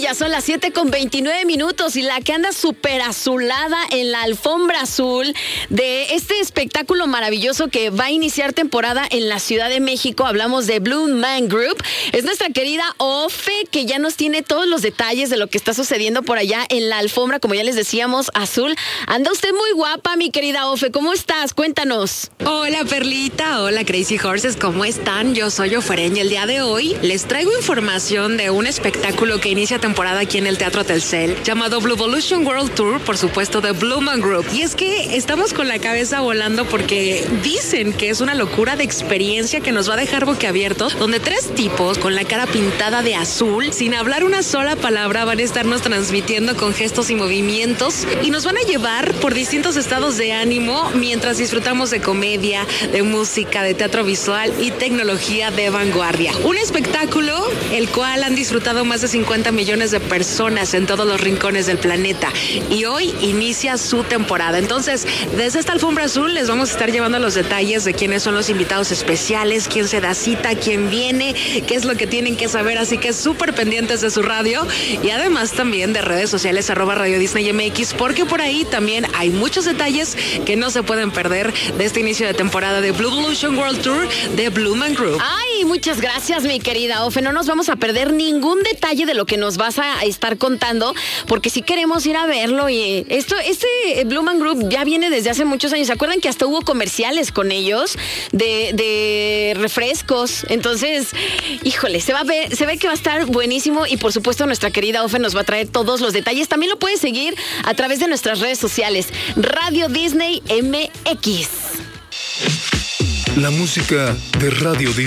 ya son las 7:29 y la que anda súper azulada en la alfombra azul de este espectáculo maravilloso que va a iniciar temporada en la Ciudad de México. Hablamos de Blue Man Group. Es nuestra querida Ofe, que ya nos tiene todos los detalles de lo que está sucediendo por allá en la alfombra, como ya les decíamos, azul. Anda usted muy guapa, mi querida Ofe. ¿Cómo estás? Cuéntanos. Hola, Perlita. Hola, Crazy Horses. ¿Cómo están? Yo soy Ofereña y el día de hoy les traigo información de un espectáculo que inicia temporada aquí en el Teatro Telcel, llamado Blue Evolution World Tour, por supuesto, de Blue Man Group. Y es que estamos con la cabeza volando porque dicen que es una locura de experiencia que nos va a dejar boquiabiertos, donde 3 tipos con la cara pintada de azul, sin hablar una sola palabra, van a estarnos transmitiendo con gestos y movimientos y nos van a llevar por distintos estados de ánimo mientras disfrutamos de comedia, de música, de teatro visual y tecnología de vanguardia. Un espectáculo el cual han disfrutado más de 50 millones de personas en todos los rincones del planeta y hoy inicia su temporada. Entonces, desde esta alfombra azul les vamos a estar llevando los detalles de quiénes son los invitados especiales, quién se da cita, quién viene, qué es lo que tienen que saber, así que súper pendientes de su radio y además también de redes sociales @Radio Disney MX, porque por ahí también hay muchos detalles que no se pueden perder de este inicio de temporada de Blue Evolution World Tour de Blue Man Group. Ay, muchas gracias, mi querida Ofe. No nos vamos a perder ningún detalle de lo que nos vas a estar contando, porque sí queremos ir a verlo. Y este Blue Man Group ya viene desde hace muchos años. ¿Se acuerdan que hasta hubo comerciales con ellos de refrescos? Entonces, híjole, se ve que va a estar buenísimo y por supuesto nuestra querida Ofe nos va a traer todos los detalles. También lo puedes seguir a través de nuestras redes sociales, Radio Disney MX. La música de Radio Disney.